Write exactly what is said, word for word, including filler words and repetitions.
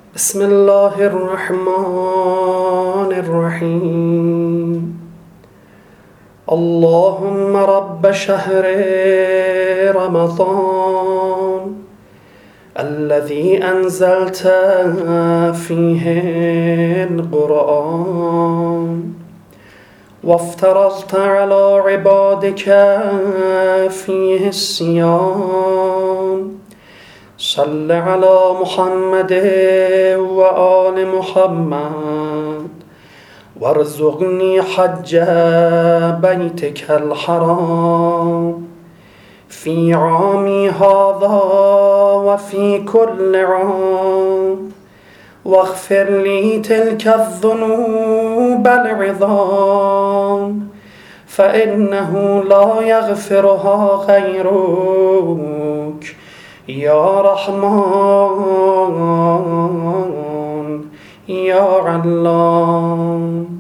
بسم الله الرحمن الرحيم. اللهم رب شهر رمضان الذي أنزلت فيه القرآن وافترضت على عبادك فيه الصيام، صل على محمد وآل محمد وارزقني حج بيتك الحرام في عامي هذا وفي كل عام، واغفر لي تلك الذنوب العظام فإنه لا يغفرها غيرك يا رحمن يا علام.